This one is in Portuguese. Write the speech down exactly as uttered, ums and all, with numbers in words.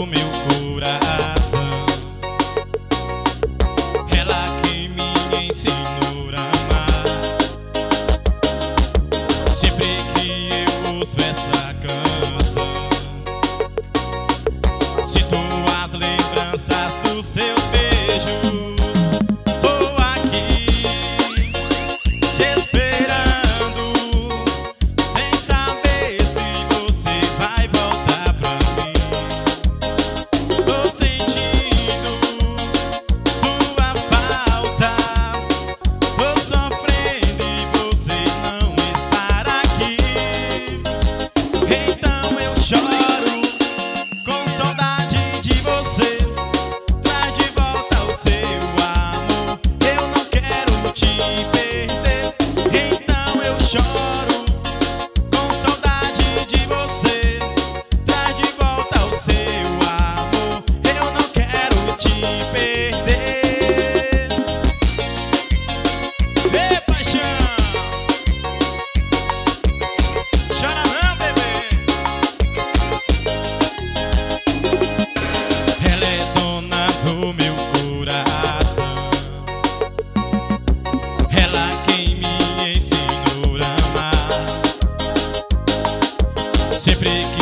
do meu coração. Ela quem me ensinou a amar. Sempre que eu ouço essa canção, sinto as lembranças dos seus beijos. Tô aqui te esperando, sem saber se você vai voltar pra mim. Tô sentindo sua falta, tô sofrendo e você não estar aqui. Então eu choro com saudade de você. Traz de volta o seu amor, eu não quero te perder. Então eu choro com saudade de você. Traz de volta o seu amor, eu não quero te perder. Ei, paixão, chora não, bebê. Ela é dona do meu coração. Ela quem me ensinou a amar. Sempre que